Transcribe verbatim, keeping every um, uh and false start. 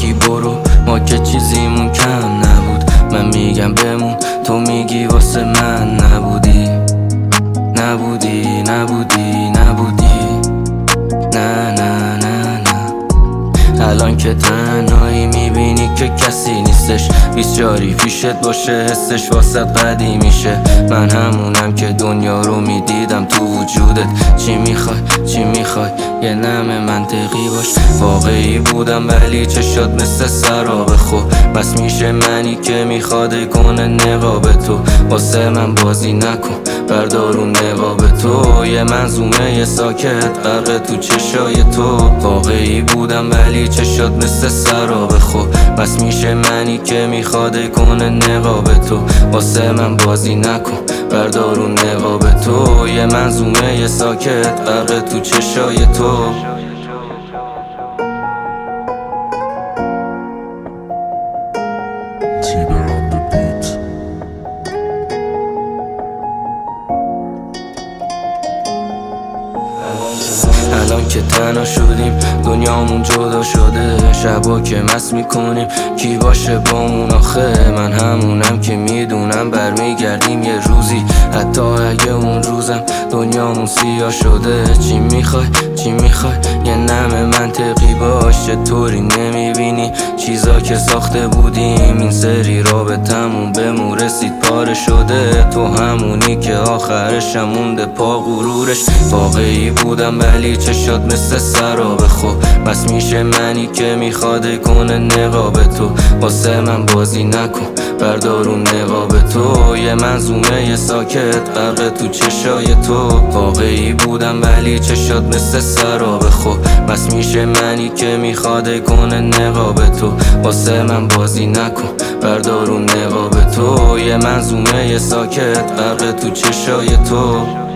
میگی برو، ما که چیزیمون کم نبود. من میگم بمون، تو میگی واسه من نبودی. نبودی نبودی نبودی. نه نه نه نه. الان که تنهایی میبینی که کسی نیستش، بیسیاری پیشت باشه حسش واسه قدی میشه. من همونم که دنیا رو میدیدم تو وجودت. چی میخوای چی میخوای یه نم منطقی باش. واقعی بودم ولی چشات مثل سراب خو. بس میشه منی که میخواد کنه نقاب تو. واسه من بازی نکن، بردارون نقاب تو. یه منظومه یه ساکت غرق تو چشای تو. واقعی بودم ولی چشات مثل سراب خو. بس میشه منی که میخواد کنه نقاب تو. واسه من بازی نکن، بردارون نقاب تو. یه منظومه یه ساکت غرق تو چشای تو. الان که تنها شدیم دنیامون جدا شده. شبا که مست میکنیم کی باشه بامون آخه. من همونم که میدونم برمیگردیم یه روزی. حتی اگه اون روزم دنیامون سیاه شده. چی میخوای چی میخوای یه نم منطقی باش. چطوری نمیبینی چیزا که ساخته بودیم. این سری رابطمون بهمون رسید پاره شده. تو همونی که آخرشم مونده پا غرورش. واقعی بودم ولی چشات مثل سراب خو. بس میشه منی که میخواد کنه نقاب تو. واسه من بازی نکن، بردارون نقاب تو. یه منظومه یه ساکت غرق تو چشای تو. واقعی بودم ولی چشات مثل سراب خو. بس میشه منی که میخواد کنه نقاب تو. واسه من بازی نکن، بردارون نقاب تو. یه منظومه یه ساکت غرق تو چشای تو.